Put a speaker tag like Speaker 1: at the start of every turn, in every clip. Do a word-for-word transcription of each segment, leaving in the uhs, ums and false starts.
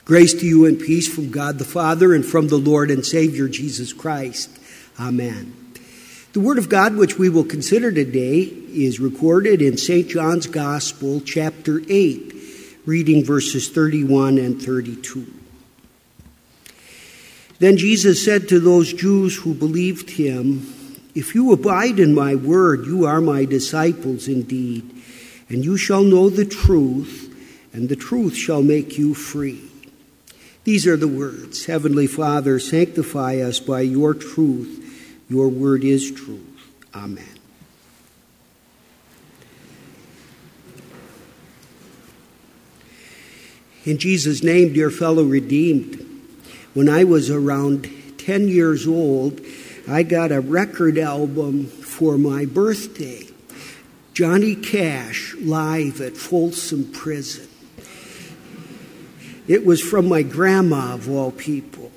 Speaker 1: Grace to you and peace from God the Father and from the Lord and Savior Jesus Christ. Amen. The Word of God which we will consider today is recorded in Saint John's Gospel, chapter eight, reading verses thirty-one and thirty-two. Then Jesus said to those Jews who believed him, "If you abide in my word, you are my disciples indeed, and you shall know the truth, and the truth shall make you free." These are the words. Heavenly Father, sanctify us by your truth. Your word is truth. Amen. In Jesus' name, dear fellow redeemed, when I was around ten years old, I got a record album for my birthday. Johnny Cash live at Folsom Prison. It was from my grandma, of all people.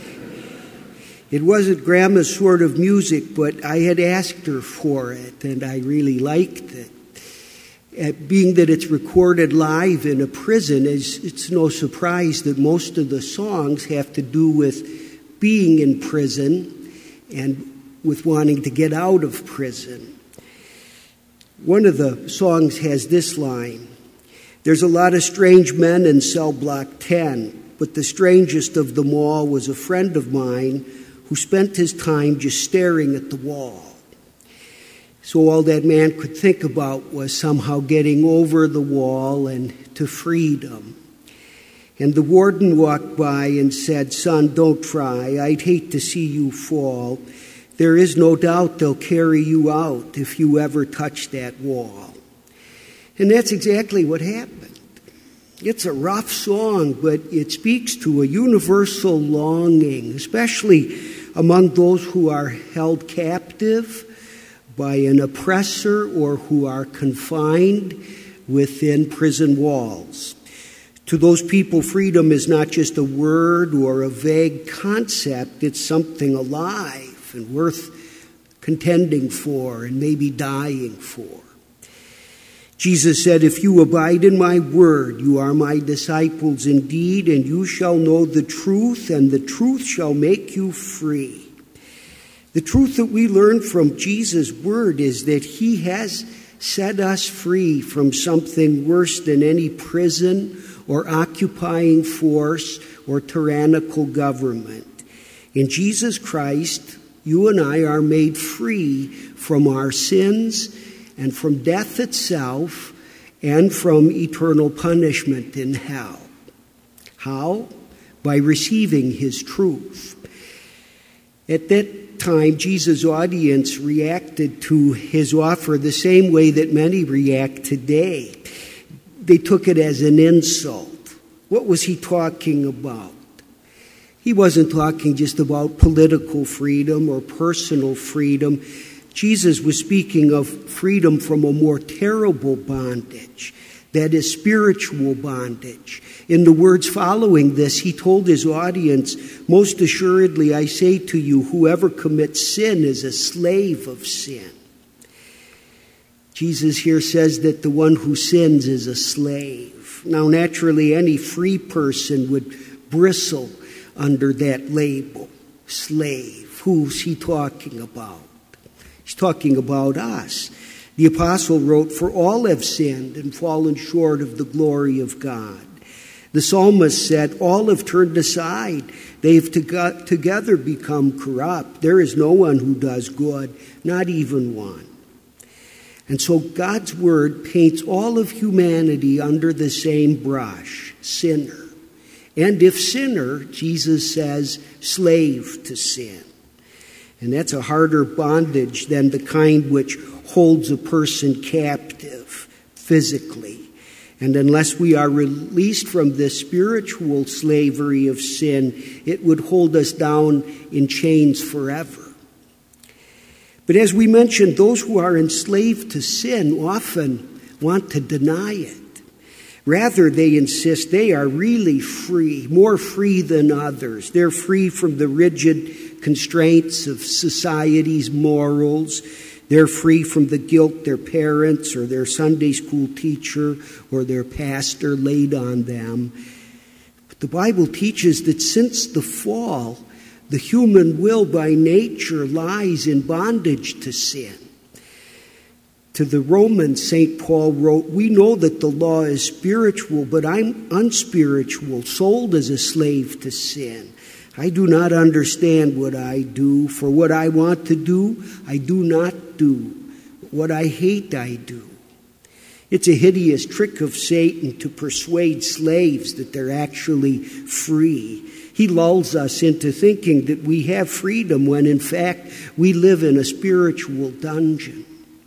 Speaker 1: It wasn't grandma's sort of music, but I had asked her for it, and I really liked it. Uh, being that it's recorded live in a prison, it's, it's no surprise that most of the songs have to do with being in prison and with wanting to get out of prison. One of the songs has this line: "There's a lot of strange men in cell block ten, but the strangest of them all was a friend of mine who spent his time just staring at the wall." So all that man could think about was somehow getting over the wall and to freedom. And the warden walked by and said, "Son, don't try. I'd hate to see you fall. There is no doubt they'll carry you out if you ever touch that wall." And that's exactly what happened. It's a rough song, but it speaks to a universal longing, especially among those who are held captive by an oppressor or who are confined within prison walls. To those people, freedom is not just a word or a vague concept. It's something alive and worth contending for and maybe dying for. Jesus said, "If you abide in my word, you are my disciples indeed, and you shall know the truth, and the truth shall make you free." The truth that we learn from Jesus' word is that he has set us free from something worse than any prison or occupying force or tyrannical government. In Jesus Christ, you and I are made free from our sins and from death itself, and from eternal punishment in hell. How? By receiving his truth. At that time, Jesus' audience reacted to his offer the same way that many react today. They took it as an insult. What was he talking about? He wasn't talking just about political freedom or personal freedom. Jesus was speaking of freedom from a more terrible bondage, that is spiritual bondage. In the words following this, he told his audience, "Most assuredly I say to you, whoever commits sin is a slave of sin." Jesus here says that the one who sins is a slave. Now, naturally, any free person would bristle under that label, slave. Who's he talking about? He's talking about us. The apostle wrote, "For all have sinned and fallen short of the glory of God." The psalmist said, "All have turned aside. They've to- together become corrupt. There is no one who does good, not even one." And so God's word paints all of humanity under the same brush, sinner. And if sinner, Jesus says, slave to sin. And that's a harder bondage than the kind which holds a person captive physically. And unless we are released from this spiritual slavery of sin, it would hold us down in chains forever. But as we mentioned, those who are enslaved to sin often want to deny it. Rather, they insist they are really free, more free than others. They're free from the rigid constraints of society's morals. They're free from the guilt their parents or their Sunday school teacher or their pastor laid on them. The Bible teaches that since the fall, the human will by nature lies in bondage to sin. To the Romans, Saint Paul wrote, "We know that the law is spiritual, but I'm unspiritual, sold as a slave to sin. I do not understand what I do, for what I want to do, I do not do. What I hate, I do." It's a hideous trick of Satan to persuade slaves that they're actually free. He lulls us into thinking that we have freedom when in fact we live in a spiritual dungeon.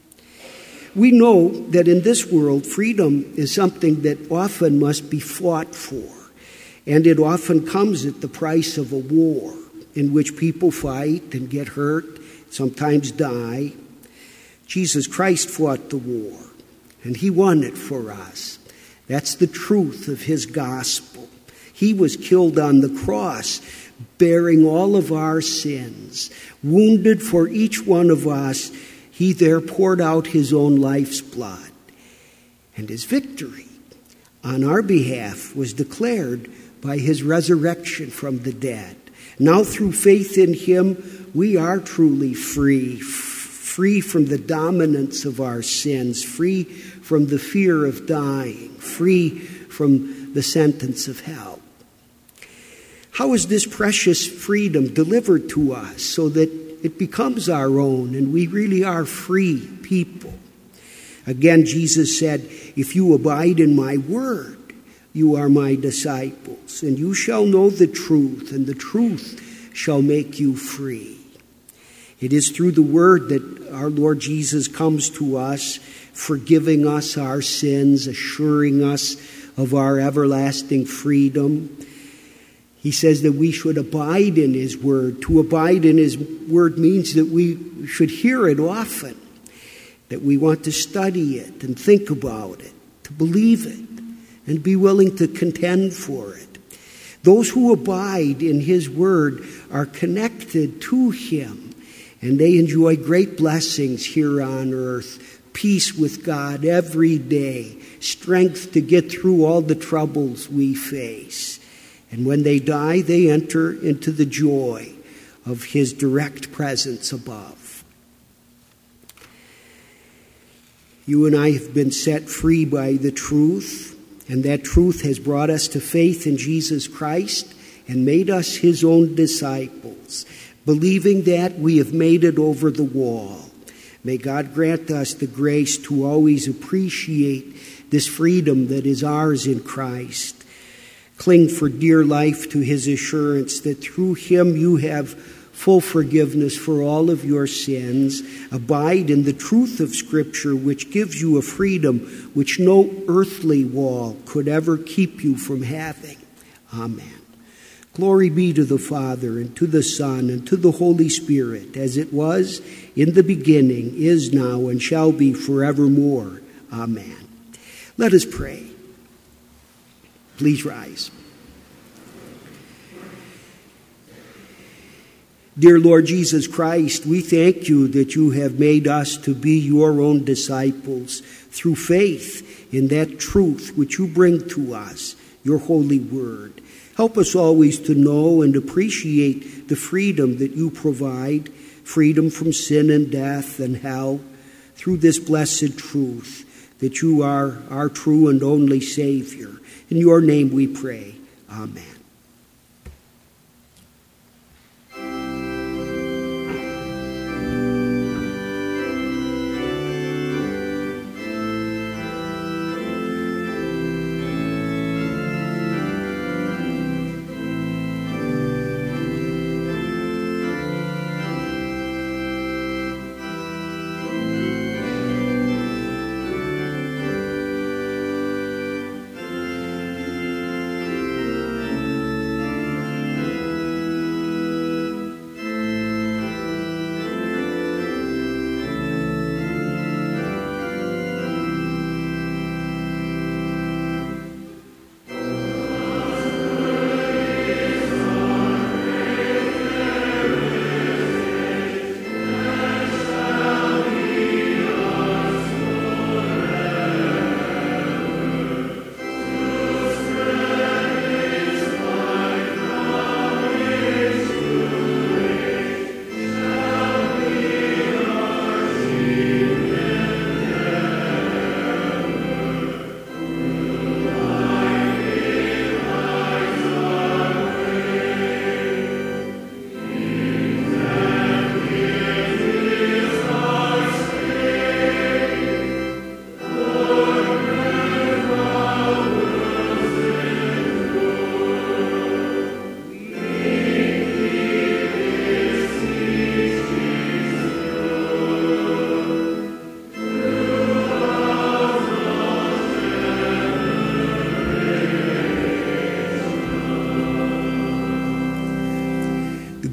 Speaker 1: We know that in this world, freedom is something that often must be fought for, and it often comes at the price of a war in which people fight and get hurt, sometimes die. Jesus Christ fought the war, and he won it for us. That's the truth of his gospel. He was killed on the cross, bearing all of our sins, wounded for each one of us. He there poured out his own life's blood, and his victory on our behalf was declared by his resurrection from the dead. Now through faith in him, we are truly free, f- free from the dominance of our sins, free from the fear of dying, free from the sentence of hell. How is this precious freedom delivered to us so that it becomes our own and we really are free people? Again, Jesus said, "If you abide in my word, you are my disciples, and you shall know the truth, and the truth shall make you free." It is through the word that our Lord Jesus comes to us, forgiving us our sins, assuring us of our everlasting freedom. He says that we should abide in his word. To abide in his word means that we should hear it often, that we want to study it and think about it, to believe it, and be willing to contend for it. Those who abide in his word are connected to him, and they enjoy great blessings here on earth, peace with God every day, strength to get through all the troubles we face. And when they die, they enter into the joy of his direct presence above. You and I have been set free by the truth, and that truth has brought us to faith in Jesus Christ and made us his own disciples. Believing that, we have made it over the wall. May God grant us the grace to always appreciate this freedom that is ours in Christ. Cling for dear life to his assurance that through him you have full forgiveness for all of your sins. Abide in the truth of Scripture, which gives you a freedom which no earthly wall could ever keep you from having. Amen. Glory be to the Father, and to the Son, and to the Holy Spirit, as it was in the beginning, is now, and shall be forevermore. Amen. Let us pray. Please rise. Dear Lord Jesus Christ, we thank you that you have made us to be your own disciples through faith in that truth which you bring to us, your holy word. Help us always to know and appreciate the freedom that you provide, freedom from sin and death and hell, through this blessed truth that you are our true and only Savior. In your name we pray. Amen.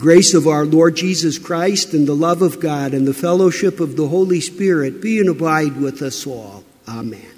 Speaker 1: grace of our Lord Jesus Christ and the love of God and the fellowship of the Holy Spirit be and abide with us all. Amen.